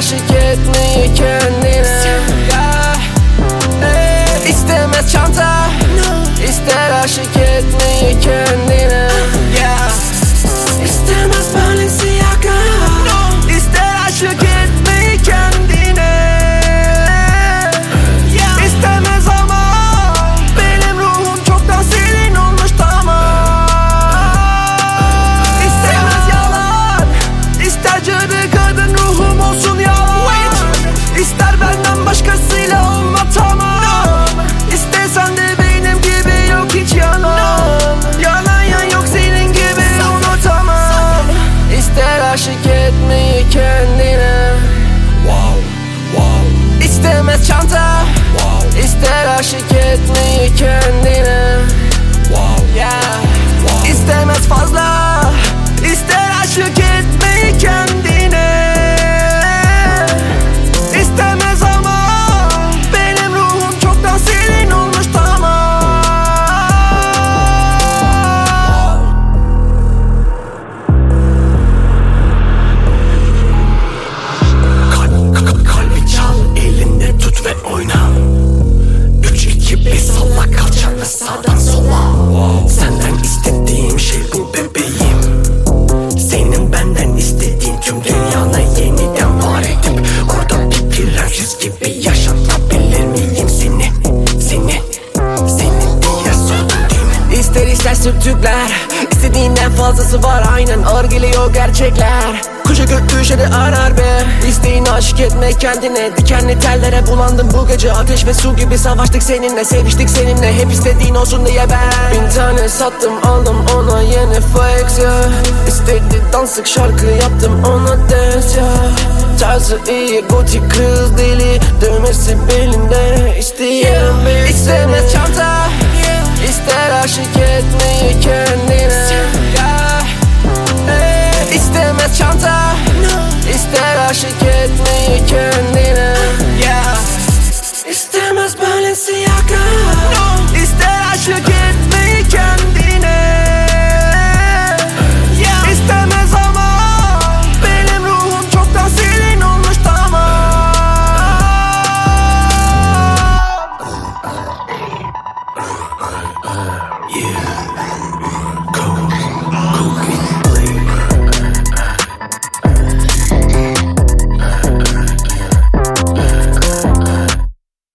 aşık etmeyi kendine. İstemez çanta, ister aşık etmeyi kendine. İstemez Balenciaga, ister aşık etmeyi kendine. İstemez ama benim ruhum çoktan senin olmuş tamam. İstemez yalan, ister cadı kadın ruhum olsun yalan. İster benden başkasıyla olma tamam. İstesen de benim gibi yok hiç yalan. Yalan ya yok senin gibi unutamam. İster aşık etmeyi kendine. İstemez çanta, ister aşık etmeyi kendine. İstemez fazla, ister aşık etmeyi kendine. İstemez ama benim ruhum çoktan senin olmuş tamam. Kalbi çal, elinde tut ve oyna. 3, 2, 1 salla kalçanı sağdan sola. Senden istediğim şey bu bebeğim. Senin benden istediğin tüm dünyanı yeniden var edip orada bir prenses gibi yaşatabilir miyim seni? Seni diye sordum değil mi? İster ister sürtükler, istediğinden fazlası var aynen ağır geliyor gerçekler. Koca gökyüzü arar be, isteğini aşık etmek kendine. Dikenli tellere bulandım bu gece, ateş ve su gibi savaştık seninle. Seviştik seninle, hep istediğin olsun diye ben 1000 tane sattım aldım ona yeni flex ya. İstedi danslık şarkı yaptım ona dance ya. Tarzı iyi gotik kız deli, dövmesi belinde isteyelim bir. İstemez çanta, ister aşık etmeyi kendine. İstemez çanta,